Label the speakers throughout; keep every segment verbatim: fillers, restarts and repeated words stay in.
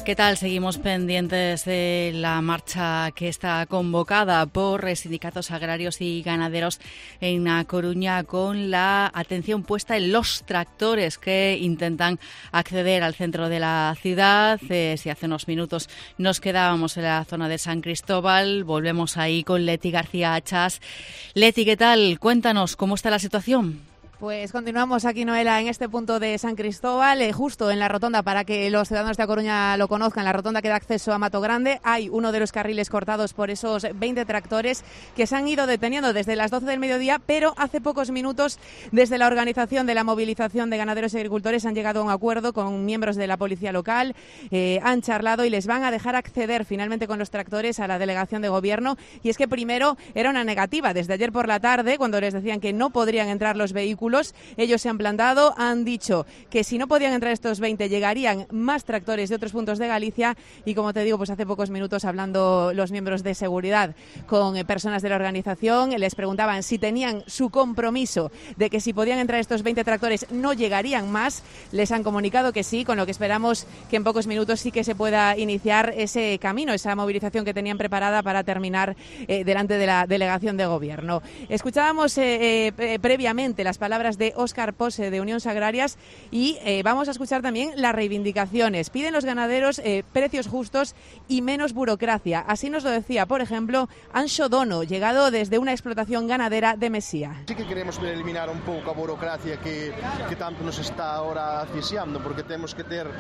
Speaker 1: ¿Qué tal? Seguimos pendientes de la marcha que está convocada por sindicatos agrarios y ganaderos en A Coruña, con la atención puesta en los tractores que intentan acceder al centro de la ciudad. Eh, si hace unos minutos nos quedábamos en la zona de San Cristóbal, volvemos ahí con Leti García Achas. Leti, ¿qué tal? Cuéntanos, ¿cómo está la situación?
Speaker 2: Pues continuamos aquí, Noela, en este punto de San Cristóbal, eh, justo en la rotonda, para que los ciudadanos de A Coruña lo conozcan, la rotonda que da acceso a Mato Grande. Hay uno de los carriles cortados por esos veinte tractores que se han ido deteniendo desde las doce del mediodía, pero hace pocos minutos, desde la organización de la movilización de ganaderos y agricultores, han llegado a un acuerdo con miembros de la policía local, eh, han charlado y les van a dejar acceder finalmente con los tractores a la delegación de gobierno. Y es que primero era una negativa, desde ayer por la tarde, cuando les decían que no podrían entrar los vehículos. Ellos se han plantado, han dicho que si no podían entrar estos veinte, llegarían más tractores de otros puntos de Galicia. Y como te digo, pues hace pocos minutos, hablando los miembros de seguridad con eh, personas de la organización, les preguntaban si tenían su compromiso de que si podían entrar estos veinte tractores no llegarían más. Les han comunicado que sí, con lo que esperamos que en pocos minutos sí que se pueda iniciar ese camino, esa movilización que tenían preparada para terminar eh, delante de la delegación de gobierno. Escuchábamos eh, eh, previamente las palabras de Óscar Pose, de Unións Agrarias, y eh, vamos a escuchar también las reivindicaciones. Piden los ganaderos eh, precios justos y menos burocracia. Así nos lo decía, por ejemplo, Anxo Dono, llegado desde una explotación ganadera de Mesía.
Speaker 3: Sí que queremos eliminar un pouco a burocracia que, que tanto nos está ahora asfixiando, porque temos que ter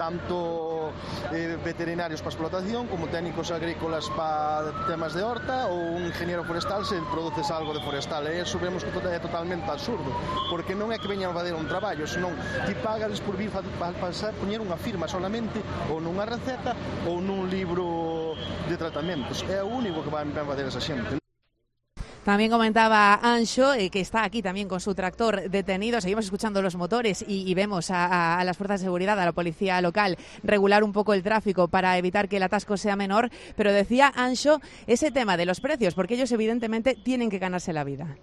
Speaker 3: tanto eh, veterinarios para explotación como técnicos agrícolas para temas de horta, ou un ingeniero forestal se produces algo de forestal. E iso vemos que é totalmente absurdo, porque non é que veñan a fazer un traballo, senón ti pagas por vir para poñer unha firma solamente, ou nunha receta ou nun libro de tratamentos. É o único que van a fazer esa xente.
Speaker 2: También comentaba Anxo, eh, que está aquí también con su tractor detenido. Seguimos escuchando los motores y, y vemos a, a, a las fuerzas de seguridad, a la policía local, regular un poco el tráfico para evitar que el atasco sea menor. Pero decía Anxo ese tema de los precios, porque ellos evidentemente tienen que ganarse la vida.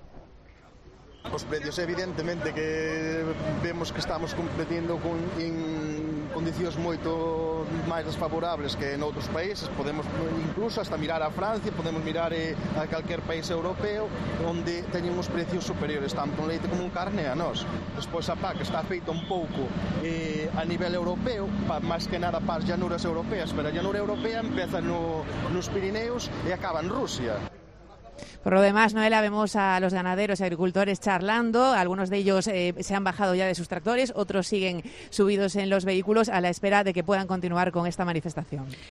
Speaker 3: Os precios, evidentemente, que vemos que estamos competindo con, en condicións moito máis desfavorables que en outros países. Podemos incluso hasta mirar a Francia, podemos mirar eh, a calquer país europeo onde teñen uns precios superiores, tanto en leite como en carne, a nós. Despois a P A C está feita un pouco eh, a nivel europeo, pa, máis que nada para as llanuras europeas, pero a llanura europea empeza no, nos Pirineos e acaba en Rusia.
Speaker 2: Por lo demás, Noela, vemos a los ganaderos y agricultores charlando. Algunos de ellos eh, se han bajado ya de sus tractores, otros siguen subidos en los vehículos a la espera de que puedan continuar con esta manifestación.